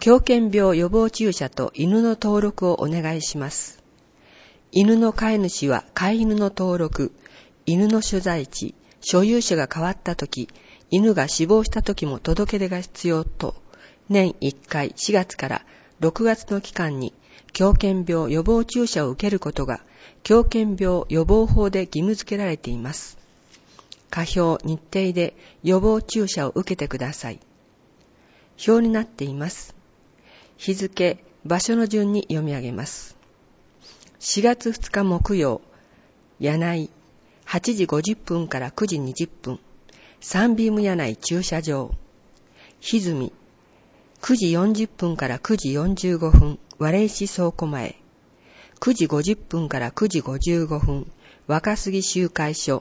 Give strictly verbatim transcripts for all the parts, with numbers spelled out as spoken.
狂犬病予防注射と犬の登録をお願いします。犬の飼い主は飼い犬の登録、犬の所在地、所有者が変わったとき、犬が死亡したときも届け出が必要と、年いっかいしがつからろくがつの期間に狂犬病予防注射を受けることが狂犬病予防法で義務付けられています。可表日程で予防注射を受けてください。表になっています。日付、場所の順に読み上げます。しがつふつか木曜、柳井、はちじごじゅっぷんからくじにじゅっぷん、サンビーム柳井駐車場。ひずみ、くじよんじゅっぷんからくじよんじゅうごふん、割石倉庫前。くじごじゅっぷんからくじごじゅうごふん、若杉集会所。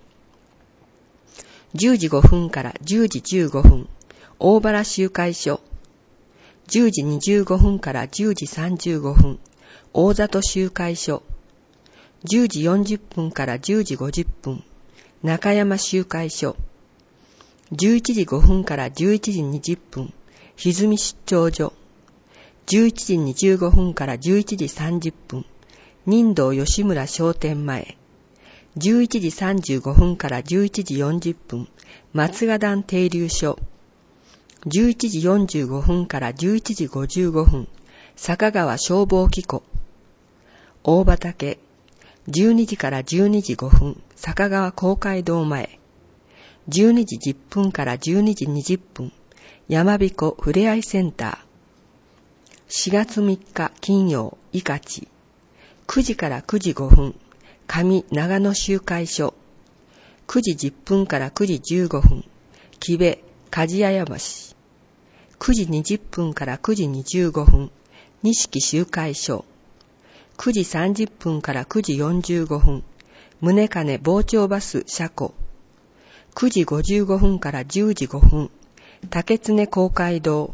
じゅうじごふんからじゅうじじゅうごふん、大原集会所。じゅうじにじゅうごふんからじゅうじさんじゅうごふん、大里集会所。じゅうじよんじゅっぷんからじゅうじごじゅっぷん、中山集会所。じゅういちじごふんからじゅういちじにじゅっぷん、歪み出張所。じゅういちじにじゅうごふんからじゅういちじさんじゅっぷん、仁道吉村商店前。じゅういちじさんじゅうごふんからじゅういちじよんじゅっぷん、松賀団停留所。じゅういちじよんじゅうごふんからじゅういちじごじゅうごふん、坂川消防機構。大畑、じゅうにじからじゅうにじごふん、坂川公会堂前。じゅうにじじゅっぷんからじゅうにじにじゅっぷん、山彦ふれあいセンター。しがつみっか金曜、いかち。くじからくじごふん、上長野集会所。くじじゅっぷんからくじじゅうごふん、木部梶谷山市。くじにじゅっぷんからくじにじゅうごふん、錦集会所。くじさんじゅっぷんからくじよんじゅうごふん、宗金傍聴バス車庫。くじごじゅうごふんからじゅうじごふん、竹常公会堂。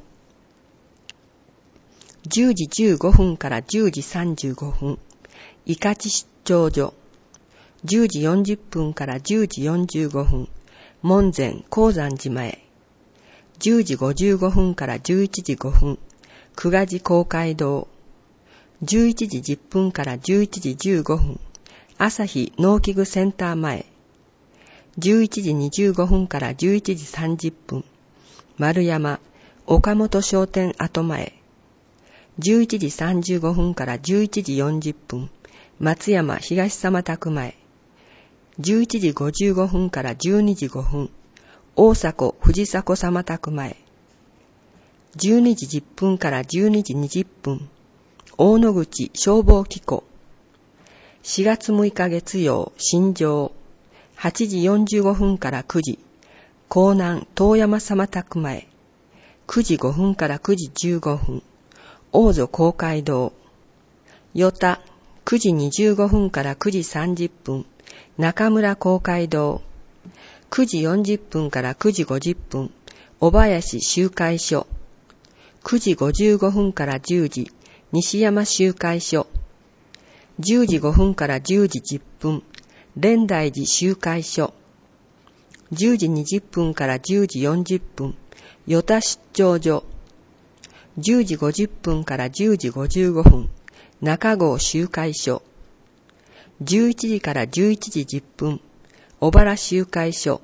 じゅうじじゅうごふんからじゅうじさんじゅうごふん、伊香地出張所。じゅうじよんじゅっぷんからじゅうじよんじゅうごふん、門前高山寺前。じゅうじごじゅうごふんからじゅういちじごふん、久我寺公会堂。じゅういちじじゅっぷんからじゅういちじじゅうごふん、朝日農機具センター前。じゅういちじにじゅうごふんからじゅういちじさんじゅっぷん、丸山岡本商店跡前。じゅういちじさんじゅうごふんからじゅういちじよんじゅっぷん、松山東様宅前。じゅういちじごじゅうごふんからじゅうにじごふん、大迫藤迫様宅前。じゅうにじじゅっぷんからじゅうにじにじゅっぷん、大野口消防機構。しがつむいか月曜、新庄。はちじよんじゅうごふんからくじ、江南遠山様宅前。くじごふんからくじじゅうごふん、大津公会堂。与田、くじにじゅうごふんからくじさんじゅっぷん、中村公会堂。くじよんじゅっぷんからくじごじゅっぷん、小林集会所。くじごじゅうごふんからじゅうじ、西山集会所。じゅうじごふんからじゅうじじゅっぷん、蓮台寺集会所。じゅうじにじゅっぷんからじゅうじよんじゅっぷん、与田出張所。じゅうじごじゅっぷんからじゅうじごじゅうごふん、中郷集会所。じゅういちじからじゅういちじじゅっぷん、小原集会所。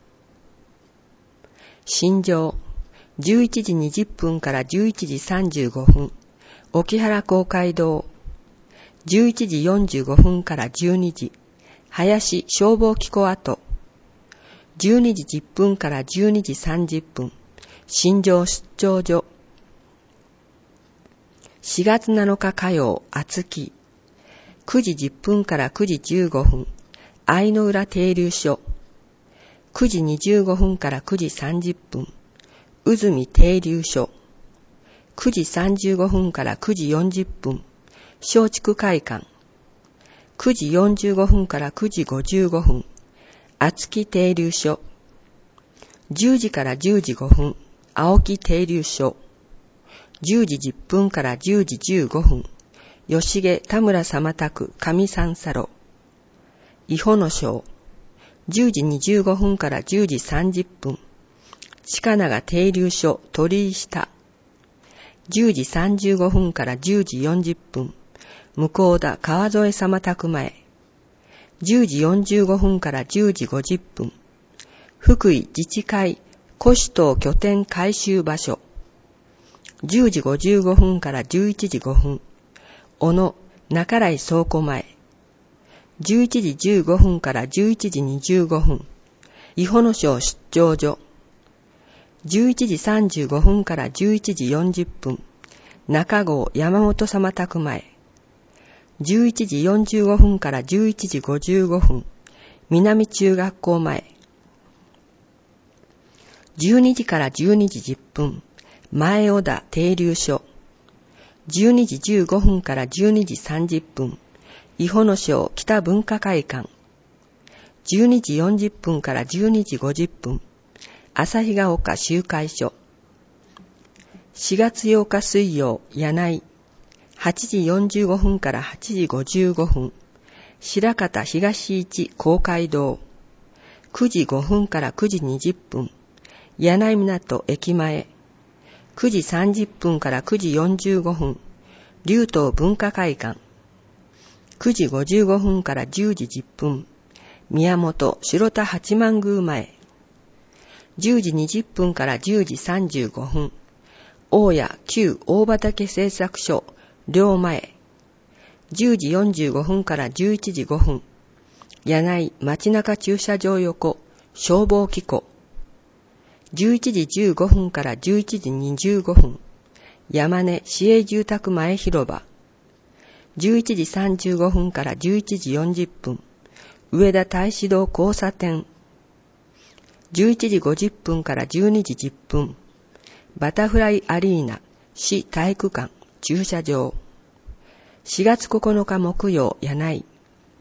新庄、じゅういちじにじゅっぷんからじゅういちじさんじゅうごふん、沖原公会堂。じゅういちじよんじゅうごふんからじゅうにじ、林消防機構跡。じゅうにじじゅっぷんからじゅうにじさんじゅっぷん、新庄出張所。しがつなのか火曜、あつき。くじじゅっぷんからくじじゅうごふん、相の浦停留所。くじにじゅうごふんからくじさんじゅっぷん、うずみ停留所。くじさんじゅうごふんからくじよんじゅっぷん、松竹会館。くじよんじゅうごふんからくじごじゅうごふん、厚木停留所。じゅうじからじゅうじごふん、青木停留所。じゅうじじゅっぷんからじゅうじじゅうごふん、吉毛田村様宅上三佐路。伊保の章。じゅうじにじゅうごふんからじゅうじさんじゅっぷん、鹿長停留所鳥居下。 じゅうじさんじゅうごふんからじゅうじよんじゅっぷん、向田川添様宅前。じゅうじよんじゅうごふんからじゅうじごじゅっぷん、福井自治会古市島拠点改修場所。じゅうじごじゅうごふんからじゅういちじごふん、小野中来倉庫前。じゅういちじじゅうごふんからじゅういちじにじゅうごふん、伊保野省出張所。じゅういちじさんじゅうごふんからじゅういちじよんじゅっぷん、中郷山本様宅前。じゅういちじよんじゅうごふんからじゅういちじごじゅうごふん、南中学校前。じゅうにじからじゅうにじじゅっぷん、前小田停留所。じゅうにじじゅうごふんからじゅうにじさんじゅっぷん、伊保野省北文化会館。じゅうにじよんじゅっぷんからじゅうにじごじゅっぷん、旭ヶ丘集会所。しがつようか水曜、柳井。はちじよんじゅうごふんからはちじごじゅうごふん、白方東一公会堂。くじごふんからくじにじゅっぷん、柳井港駅前。くじさんじゅっぷんからくじよんじゅうごふん、龍東文化会館。くじごじゅうごふんからじゅうじじゅっぷん、宮本白田八幡宮前。じゅうじにじゅっぷんからじゅうじさんじゅうごふん、大谷旧大畑製作所両前。じゅうじよんじゅうごふんからじゅういちじごふん、柳井町中駐車場横消防機構。じゅういちじじゅうごふんからじゅういちじにじゅうごふん、山根市営住宅前広場。じゅういちじさんじゅうごふんからじゅういちじよんじゅっぷん、上田太子堂交差点。じゅういちじごじゅっぷんからじゅうにじじゅっぷん、バタフライアリーナ市体育館駐車場。しがつここのか木曜、柳井。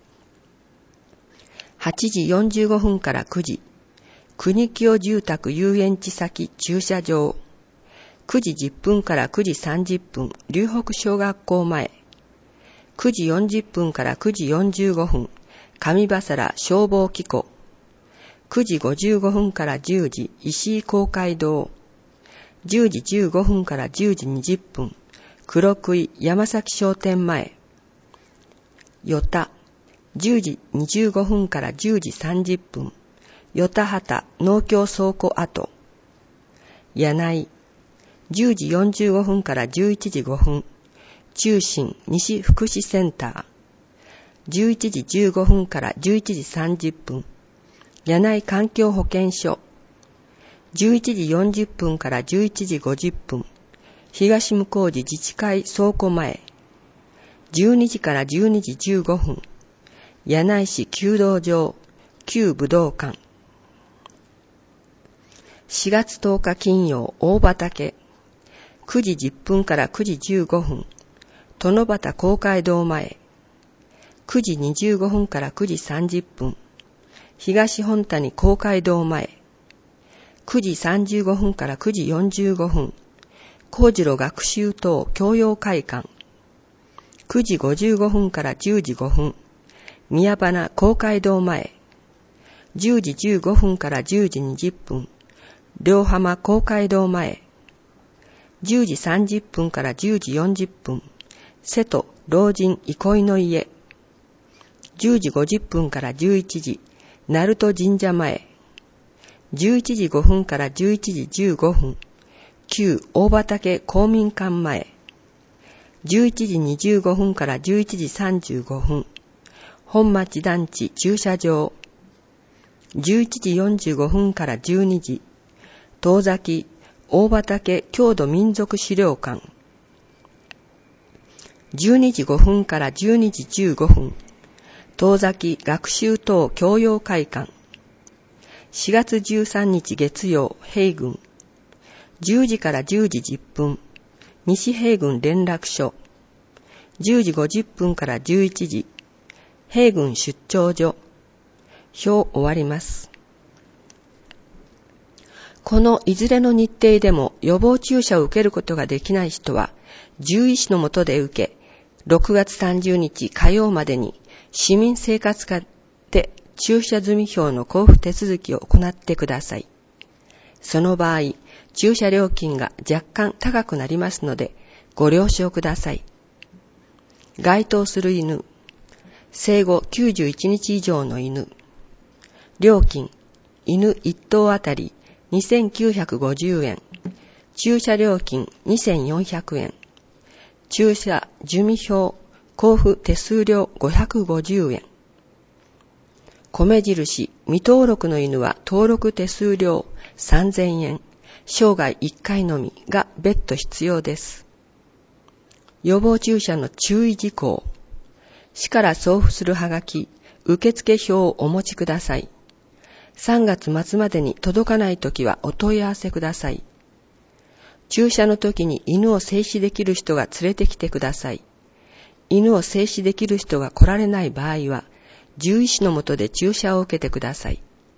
はちじよんじゅうごふんからくじ、国清住宅遊園地先駐車場。くじじゅっぷんからくじさんじゅっぷん、龍北小学校前。くじよんじゅっぷんからくじよんじゅうごふん、上羽原消防機構。くじごじゅうごふんからじゅうじ、石井公会堂。じゅうじじゅうごふんからじゅうじにじゅっぷん、黒杭山崎商店前。与田、じゅうじにじゅうごふんからじゅうじさんじゅっぷん、与田畑農協倉庫跡。柳井、じゅうじよんじゅうごふんからじゅういちじごふん、中心西福祉センター。じゅういちじじゅうごふんからじゅういちじさんじゅっぷん、柳井環境保健所。じゅういちじよんじゅっぷんからじゅういちじごじゅっぷん、東向寺自治会倉庫前。じゅうにじからじゅうにじじゅうごふん、柳井市弓道場旧武道館。しがつとおか金曜、大畑。くじじゅっぷんからくじじゅうごふん、殿端公会堂前。くじにじゅうごふんからくじさんじゅっぷん、東本谷公会堂前。くじさんじゅうごふんからくじよんじゅうごふん、幸次郎学習棟教養会館。くじごじゅうごふんからじゅうじごふん、宮花公会堂前。じゅうじじゅうごふんからじゅうじにじゅっぷん、両浜公会堂前。じゅうじさんじゅっぷんからじゅうじよんじゅっぷん、瀬戸老人憩いの家。じゅうじごじゅっぷんからじゅういちじ、鳴門神社前。じゅういちじごふんからじゅういちじじゅうごふん、旧大畑公民館前。じゅういちじにじゅうごふんからじゅういちじさんじゅうごふん、本町団地駐車場。じゅういちじよんじゅうごふんからじゅうにじ、遠崎大畑郷土民族資料館。じゅうにじごふんからじゅうにじじゅうごふん、遠崎学習棟教養会館。しがつじゅうさんにち月曜、平郡。じゅうじからじゅうじじゅっぷん、西平郡連絡所。じゅうじごじゅっぷんからじゅういちじ、平郡出張所。表終わります。このいずれの日程でも予防注射を受けることができない人は、獣医師の下で受け、ろくがつさんじゅうにち火曜までに市民生活課で注射済み票の交付手続きを行ってください。その場合、 駐車料金が若干高くなりますので、ご了承ください。該当する犬、生後きゅうじゅういちにち以上の犬。料金、犬いっとうあたりにせんきゅうひゃくごじゅうえん。駐車料金にせんよんひゃくえん。駐車住民票交付手数料ごひゃくごじゅうえん。米印未登録の犬は登録手数料さんぜんえん。生涯いっかいのみが別途必要です。予防注射の注意事項。市から送付するはがき、受付票をお持ちください。さんがつ末までに届かないときはお問い合わせください。注射のときに犬を静止できる人が連れてきてください。犬を静止できる人が来られない場合は、獣医師の下で注射を受けてください。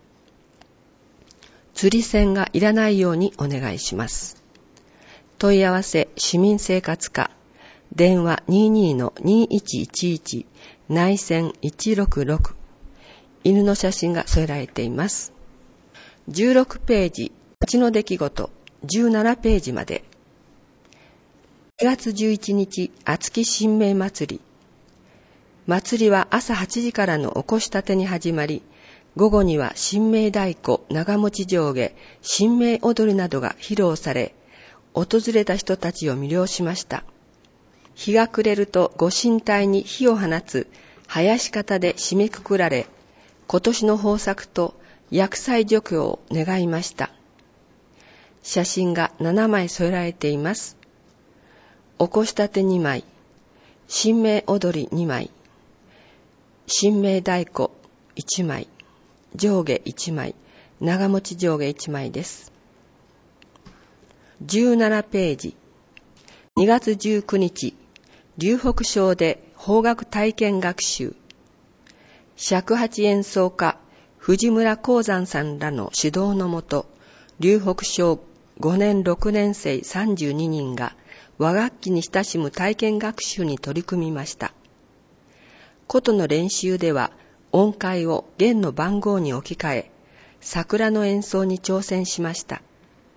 釣り銭がいらないようにお願いします。問い合わせ市民生活課、電話 にじゅうにのにいちいちいち、内線いちろくろく。犬の写真が添えられています。じゅうろくページ、町の出来事、じゅうななページまで。にがつじゅういちにち、厚木神明祭り。祭りは朝はちじからのおこしたてに始まり、午後には神明太鼓、長持ち上下、神明踊りなどが披露され、訪れた人たちを魅了しました。日が暮れるとご神体に火を放つ林方で締めくくられ、今年の豊作と厄災除去を願いました。写真がななまい添えられています。おこしたてにまい、神明踊りにまい、神明太鼓いちまい、上下いちまい、長持ち上下いちまいです。じゅうななページ、にがつじゅうくにち、龍北省で邦楽体験学習。尺八演奏家、藤村光山さんらの指導のもと、龍北省ごねんろくねんせいさんじゅうににんが和楽器に親しむ体験学習に取り組みました。琴の練習では音階を弦の番号に置き換え、桜の演奏に挑戦しました。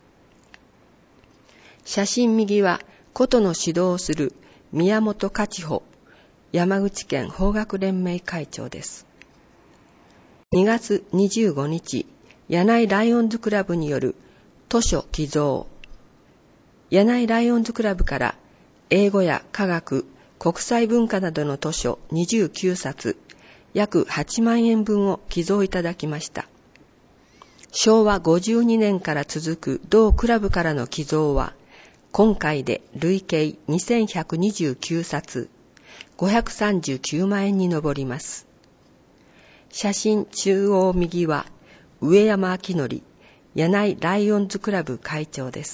写真右は琴の指導をする宮本勝穂、山口県邦楽連盟会長です。にがつにじゅうごにち、柳井ライオンズクラブによる図書寄贈。柳井ライオンズクラブから英語や科学、国際文化などの図書にじゅうきゅうさつ、約はちまんえんぶんを寄贈いただきました。しょうわごじゅうにねんから続く同クラブからの寄贈は、今回で累計にせんひゃくにじゅうきゅうさつ、ごひゃくさんじゅうきゅうまんえんに上ります。写真中央右は上山明則、柳井ライオンズクラブ会長です。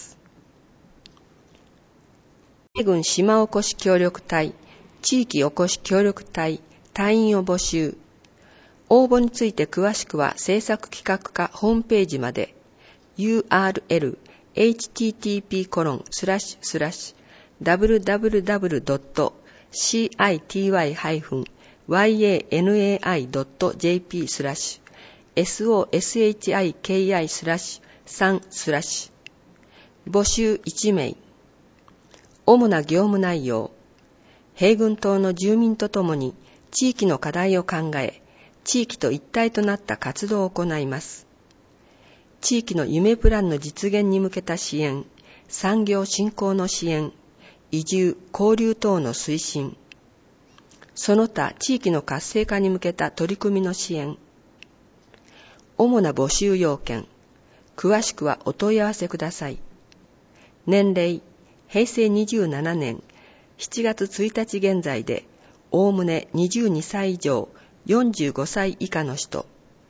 米軍島おこし協力隊、地域おこし協力隊、隊員を募集。応募について詳しくは制作企画課ホームページまで ユーアールエル エイチティーティーピーコロンスラッシュスラッシュダブリューダブリューダブリュードットシーアイティーワイハイフンワイエーエヌエーアイドットジェーピースラッシュエスオーエスエイチアイケーアイスラッシュさんスラッシュ募集いちめい。主な業務内容。平郡島の住民とともに地域の課題を考え、地域と一体となった活動を行います。地域の夢プランの実現に向けた支援、産業振興の支援、移住、交流等の推進、その他地域の活性化に向けた取り組みの支援。主な募集要件、詳しくはお問い合わせください。年齢、へいせいにじゅうななねんしちがつついたち現在で、おおむねにじゅうにさい以上、よんじゅうごさい以下の人。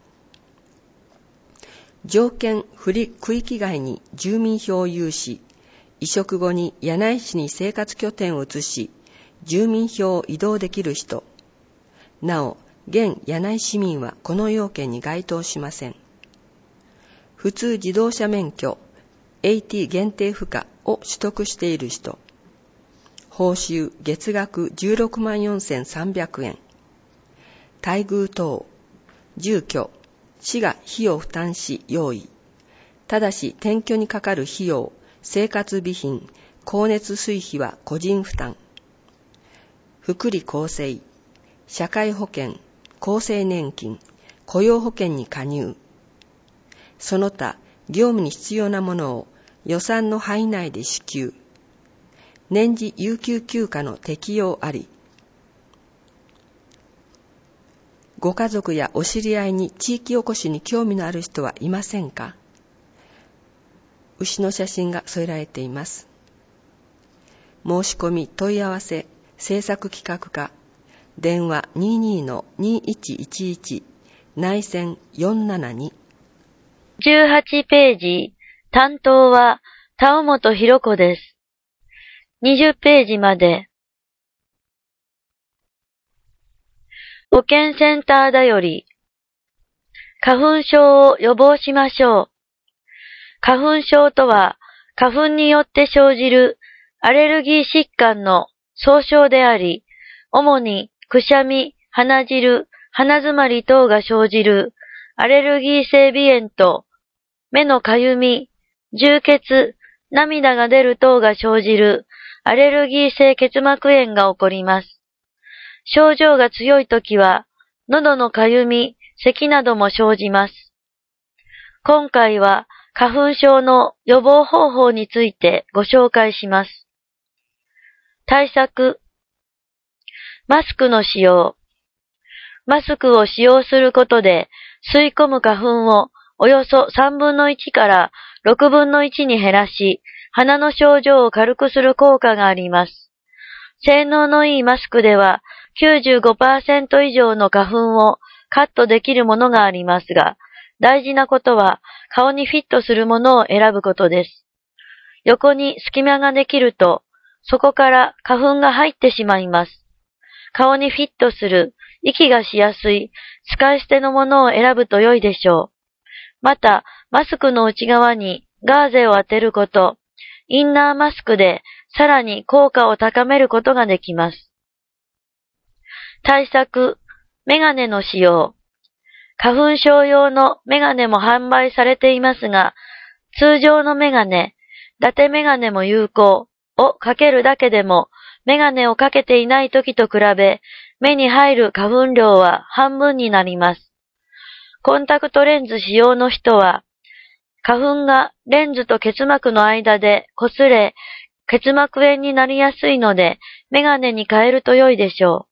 条件不利区域外に住民票を有し、移植後に柳井市に生活拠点を移し、住民票を移動できる人。なお、現柳井市民はこの要件に該当しません。普通自動車免許、エーティー 限定付加を取得している人。報酬月額じゅうろくまんよんせんさんびゃくえん。待遇等、住居、市が費用負担し用意。 ただし転居にかかる費用、生活備品、光熱水費は個人負担。福利厚生、社会保険、厚生年金、雇用保険に加入。その他、業務に必要なものを予算の範囲内で支給。年次有給休暇の適用あり。ご家族やお知り合いに地域おこしに興味のある人はいませんか？牛の写真が添えられています。申し込み問い合わせ制作企画課電話 にじゅうに の にいちいちいち 内線よんななに。 じゅうはちページ、担当は田尾本博子です。にじゅうページまで。保健センターだより、花粉症を予防しましょう。花粉症とは、花粉によって生じるアレルギー疾患の総称であり、主にくしゃみ、鼻汁、鼻づまり等が生じるアレルギー性鼻炎と、目のかゆみ、充血、涙が出る等が生じるアレルギー性結膜炎が起こります。症状が強いときは、喉のかゆみ、咳なども生じます。今回は花粉症の予防方法についてご紹介します。対策。マスクの使用。マスクを使用することで吸い込む花粉をおよそさんぶんのいちからろくぶんのいちに減らし、鼻の症状を軽くする効果があります。性能のいいマスクでは きゅうじゅうごパーセント 以上の花粉をカットできるものがありますが、大事なことは顔にフィットするものを選ぶことです。横に隙間ができると、そこから花粉が入ってしまいます。顔にフィットする、息がしやすい、使い捨てのものを選ぶと良いでしょう。また、マスクの内側にガーゼを当てること、インナーマスクでさらに効果を高めることができます。対策、メガネの使用。花粉症用のメガネも販売されていますが、通常のメガネ、伊達メガネも有効をかけるだけでも、メガネをかけていない時と比べ、目に入る花粉量は半分になります。コンタクトレンズ使用の人は、花粉がレンズと結膜の間で擦れ、結膜炎になりやすいので、メガネに変えると良いでしょう。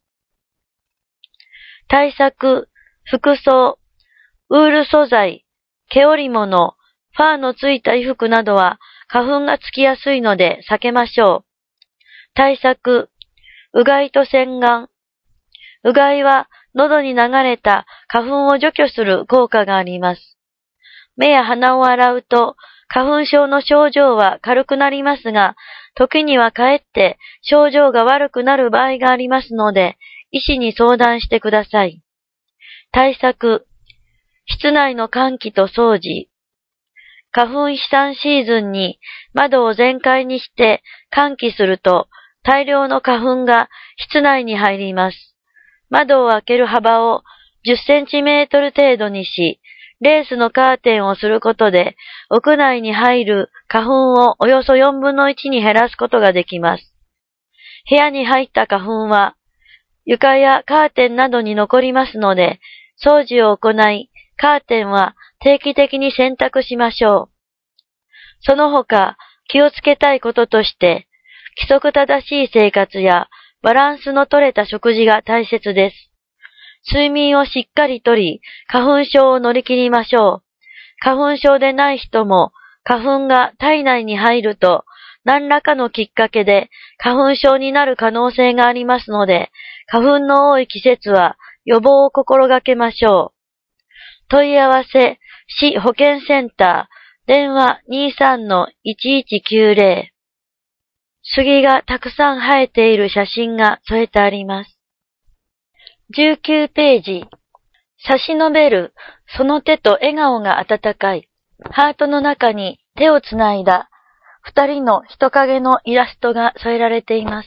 対策、服装、ウール素材、毛織物、ファーのついた衣服などは花粉がつきやすいので避けましょう。対策、うがいと洗顔。うがいは喉に流れた花粉を除去する効果があります。目や鼻を洗うと花粉症の症状は軽くなりますが、時にはかえって症状が悪くなる場合がありますので、医師に相談してください。対策、室内の換気と掃除。花粉飛散シーズンに窓を全開にして換気すると大量の花粉が室内に入ります。窓を開ける幅をじゅっセンチメートル程度にし、レースのカーテンをすることで屋内に入る花粉をおよそよんぶんのいちに減らすことができます。部屋に入った花粉は床やカーテンなどに残りますので、掃除を行い、カーテンは定期的に洗濯しましょう。その他、気をつけたいこととして、規則正しい生活やバランスの取れた食事が大切です。睡眠をしっかりとり、花粉症を乗り切りましょう。花粉症でない人も、花粉が体内に入ると、何らかのきっかけで花粉症になる可能性がありますので、花粉の多い季節は予防を心がけましょう。問い合わせ、市保健センター、電話 にじゅうさんのいちいちきゅうぜろ。杉がたくさん生えている写真が添えてあります。じゅうきゅうページ。差し伸べる、その手と笑顔が温かい。ハートの中に手をつないだ二人の人影のイラストが添えられています。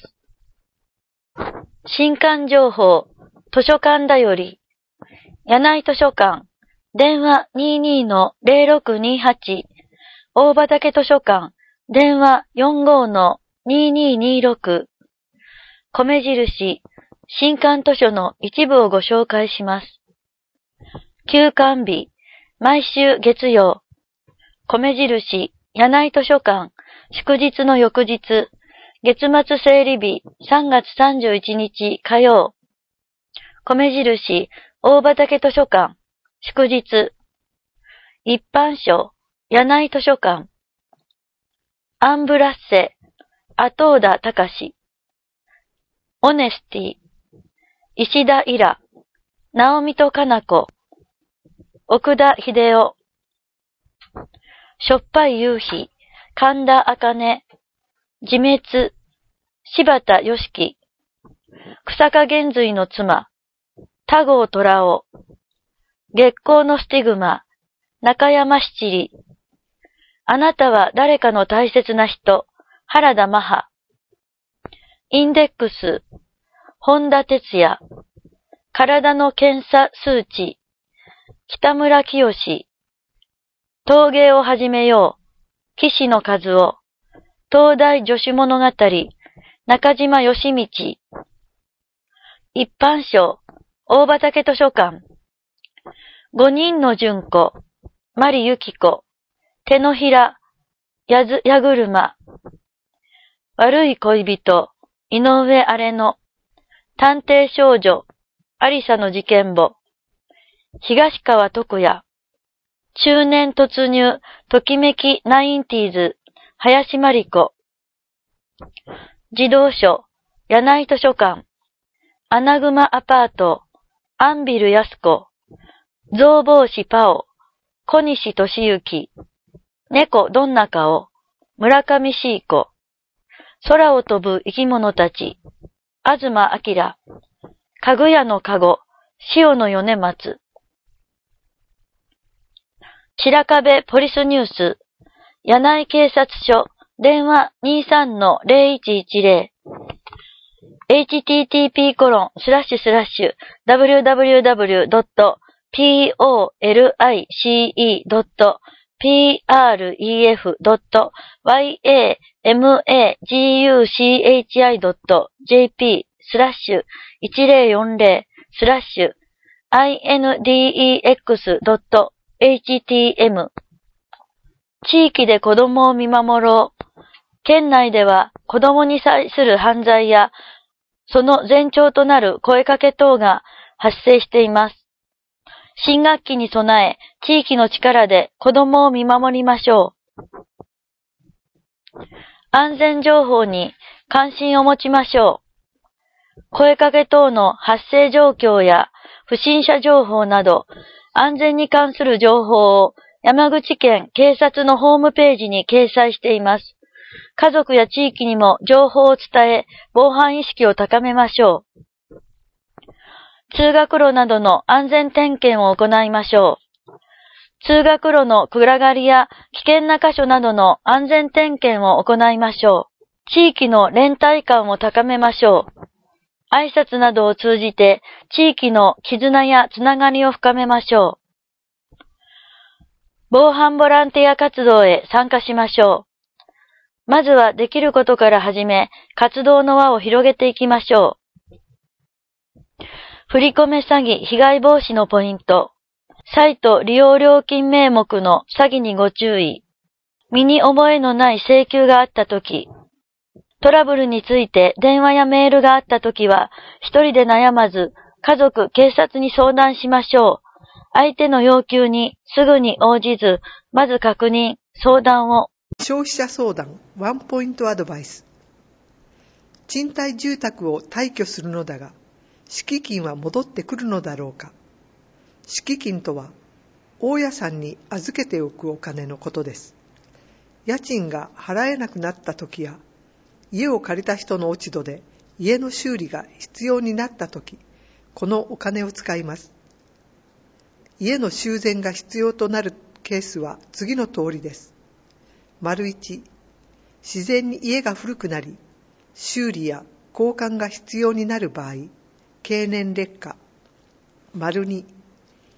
新刊情報、図書館だより、柳井図書館、 電話 にじゅうに の ゼロろくにはち、大畑図書館、電話 よんじゅうご の にじゅうににじゅうろく、米印、新刊図書の一部をご紹介します。休刊日、毎週月曜、米印、柳井図書館、祝日の翌日、月末整理日、さんがつさんじゅういちにち火曜、米印、大畑図書館、祝日、一般書、柳井図書館、アンブラッセ、後田隆、オネスティ、石田イラ、直美とかな子、奥田秀夫、しょっぱい夕日、神田茜、自滅、柴田よしき、草加玄瑞の妻、田郷虎夫、月光のスティグマ、中山七里、あなたは誰かの大切な人、原田マハ、インデックス、本田哲也、体の検査数値、北村清志、陶芸を始めよう、岸野和夫、東大女子物語、中島義道、一般書、大畑図書館、五人の純子、マリユキコ、手のひら、やず、やぐるま、悪い恋人、井上荒れの、探偵少女、アリサの事件簿、東川徳也、中年突入、ときめきナインティーズ、林真理子、児童書、柳井図書館、アナグマアパート、アンビル安子、象帽子パオ、小西俊之、猫どんな顔、村上シーコ、空を飛ぶ生き物たち、東明、かぐやのかご、塩の米松、白壁ポリスニュース、柳井警察署、電話 にじゅうさんのゼロいちいちゼロ、エイチティーティーピーコロンスラッシュスラッシュダブリューダブリューダブリュードットポリセドットプレフドットヤマグドットジェーピースラッシュいちゼロよんゼロスラッシュアイエヌディーイーエックスドットエイチティーエム 地域で子供を見守ろう。県内では子供に対する犯罪やその前兆となる声かけ等が発生しています。新学期に備え、地域の力で子供を見守りましょう。安全情報に関心を持ちましょう。声かけ等の発生状況や不審者情報など、安全に関する情報を山口県警察のホームページに掲載しています。家族や地域にも情報を伝え、防犯意識を高めましょう。通学路などの安全点検を行いましょう。通学路の暗がりや危険な箇所などの安全点検を行いましょう。地域の連帯感を高めましょう。挨拶などを通じて地域の絆やつながりを深めましょう。防犯ボランティア活動へ参加しましょう。まずはできることから始め、活動の輪を広げていきましょう。振り込め詐欺被害防止のポイント。サイト利用料金名目の詐欺にご注意。身に覚えのない請求があったとき、トラブルについて電話やメールがあったときは、一人で悩まず、家族、警察に相談しましょう。相手の要求にすぐに応じず、まず確認、相談を。 消費者相談ワンポイントアドバイス。賃貸住宅を退去するのだが、敷金は戻ってくるのだろうか。敷金とは、大家さんに預けておくお金のことです。家賃が払えなくなった時や、家を借りた人の落ち度で家の修理が必要になった時、このお金を使います。家の修繕が必要となるケースは次の通りです。丸一、自然に家が古くなり、修理や交換が必要になる場合、経年劣化。丸二、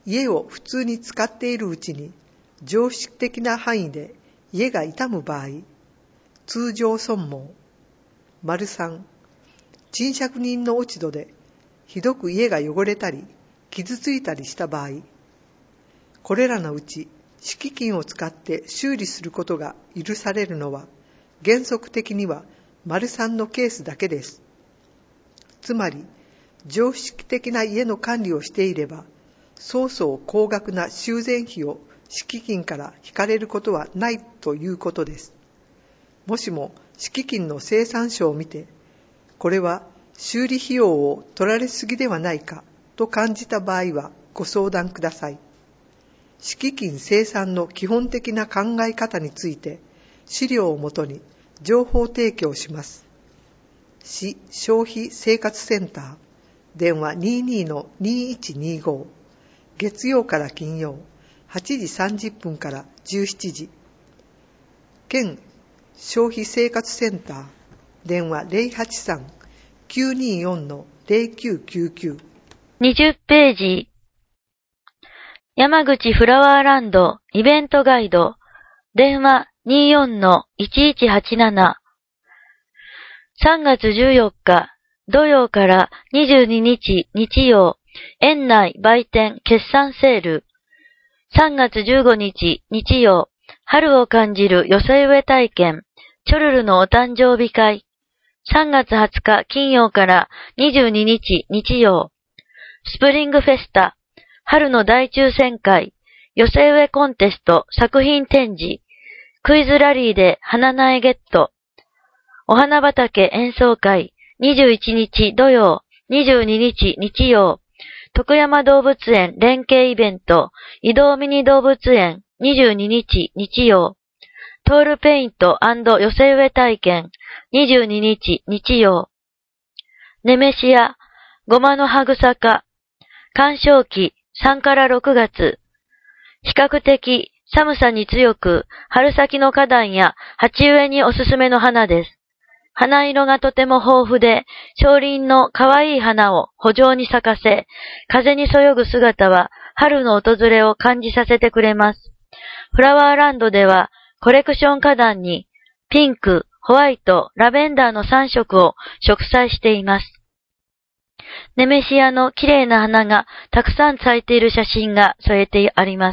家を普通に使っているうちに常識的な範囲で家が傷む場合、通常損耗。丸三、賃借人の落ち度でひどく家が汚れたり傷ついたりした場合、これらのうち敷金を使って修理することが許されるのは原則的には丸三のケースだけです。つまり常識的な家の管理をしていれば、そうそう高額な修繕費を敷金から引かれることはないということです。もしも敷金の精算書を見て、これは修理費用を取られすぎではないかと感じた場合はご相談ください。敷金精算の基本的な考え方について資料をもとに情報提供します。市消費生活センター、電話 にじゅうに の にいちにご、月曜から金曜はちじさんじゅっぷんからじゅうしちじ。県消費生活センター、電話 ゼロはちさん きゅうにーよん の ゼロきゅうきゅうきゅう。 にじゅっページ。山口フラワーランドイベントガイド、電話 にじゅうよん の いちいちはちなな。さんがつじゅうよっか土曜からにじゅうににち日曜、園内売店決算セール。さんがつじゅうごにち日曜、春を感じる寄せ植え体験、チョルルのお誕生日会。さんがつはつか金曜からにじゅうににち日曜、スプリングフェスタ、春の大抽選会、寄せ植えコンテスト作品展示、クイズラリーで花苗ゲット、お花畑演奏会、にじゅういちにち土曜、にじゅうににち日曜、徳山動物園連携イベント、移動ミニ動物園にじゅうににち日曜、トールペイント&寄せ植え体験にじゅうににち日曜、ネメシア、ごまの葉草科、鑑賞期さんからろくがつ、比較的寒さに強く春先の花壇や鉢植えにおすすめの花です。花色がとても豊富で、小輪の可愛い花を穂状に咲かせ、風にそよぐ姿は春の訪れを感じさせてくれます。フラワーランドではコレクション花壇にピンク、ホワイト、ラベンダーのさんしょくを植栽しています。ネメシアの綺麗な花がたくさん咲いている写真が添えてあります。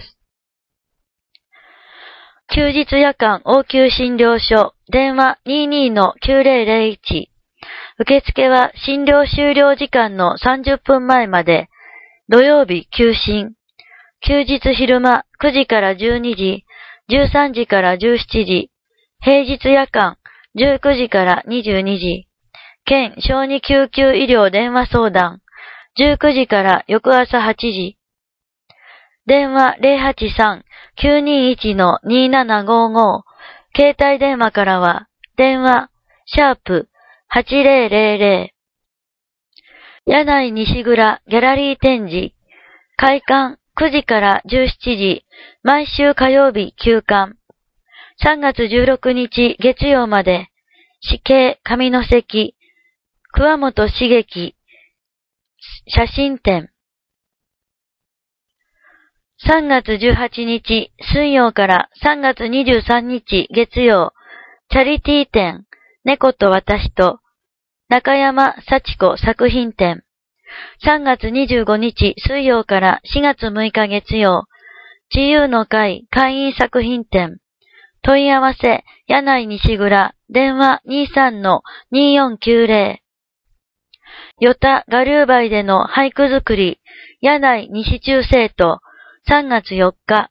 休日夜間応急診療所、電話 にじゅうに の きゅうぜろぜろいち。受付は診療終了時間のさんじゅっぷんまえまで、土曜日休診、休日昼間くじからじゅうにじ、じゅうさんじからじゅうしちじ、平日夜間じゅうくじからにじゅうにじ、県小児救急医療電話相談、じゅうくじから翌朝はちじ、電話 ゼロはちさん きゅうにいち の にななごご、携帯電話からは、電話、シャープはちぜろぜろぜろ。柳井西蔵ギャラリー展示、開館くじからじゅうしちじ、毎週火曜日休館。さんがつじゅうろくにち月曜まで、市警上関、桑本茂樹、写真展。さんがつじゅうはちにち水曜からさんがつにじゅうさんにち月曜、チャリティー展、猫と私と、中山幸子作品展。さんがつにじゅうごにち水曜からしがつむいか月曜、自由の会会員作品展。問い合わせ、柳井西蔵、電話 にじゅうさん の にーよんきゅうぜろ。与田我流梅での俳句作り、柳井西中生徒、さんがつよっか。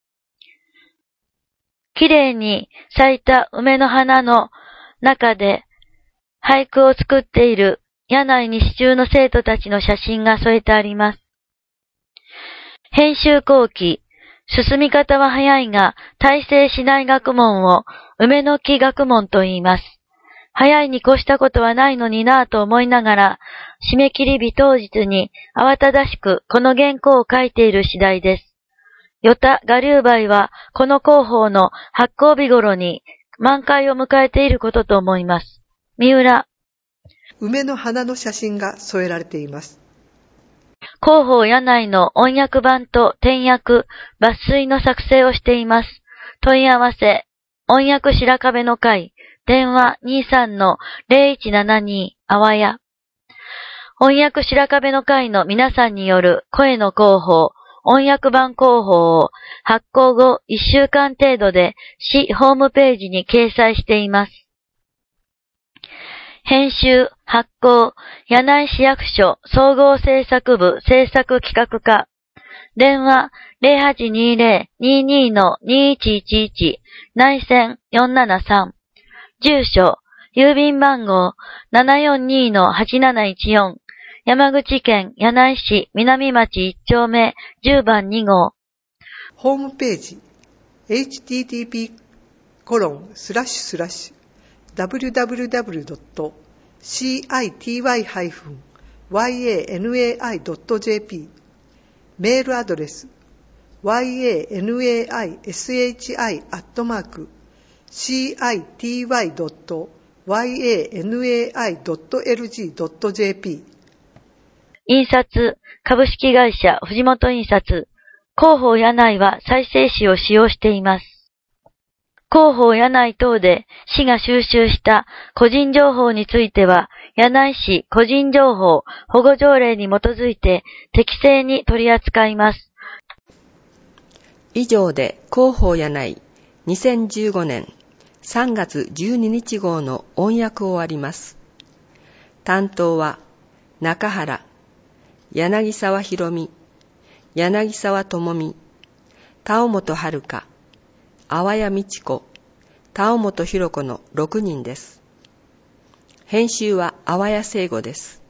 綺麗に咲いた梅の花の中で俳句を作っている柳井西中の生徒たちの写真が添えてあります。編集後期、進み方は早いが大成しない学問を梅の木学問と言います。早いに越したことはないのになぁと思いながら、締め切り日当日に慌ただしくこの原稿を書いている次第です。与田我流梅はこの広報の発行日頃に満開を迎えていることと思います。三浦。 梅の花の写真が添えられています。 広報柳井の音訳版と転訳、抜粋の作成をしています。問い合わせ、音訳白壁の会、電話 にじゅうさんのゼロいちななに あわや。音訳白壁の会の皆さんによる声の広報、音訳版広報を発行後いっしゅうかん程度で市ホームページに掲載しています。編集、発行、柳井市役所総合制作部制作企画課。電話 ゼロはちにゼロ ににのにいちいちいち 内線よんななさん。住所、郵便番号 ななよんにのはちなないちよん。山口県柳井市南町いち丁目じゅうばんに号。 ホームページ エイチティーティーピーコロンスラッシュスラッシュダブリュダブリュダブリュドットシーアイティーワイハイフンワイエーエヌエーアイドットジェーピー メールアドレス ワイエーエヌエーアイエスエイチアイ アットマーク シーアイティーワイドットワイエーエヌエーアイドットエルジードットジェーピー印刷、株式会社藤本印刷、広報柳井は再生紙を使用しています。広報柳井等で市が収集した個人情報については、柳井市個人情報保護条例に基づいて適正に取り扱います。 以上で広報柳井にせんじゅうごねんさんがつじゅうににち号の音訳を終わります。担当は中原、柳沢博美、柳沢智美、田尾本遥、阿波谷美智子、田尾本博子のろくにんです。編集は阿波谷聖吾です。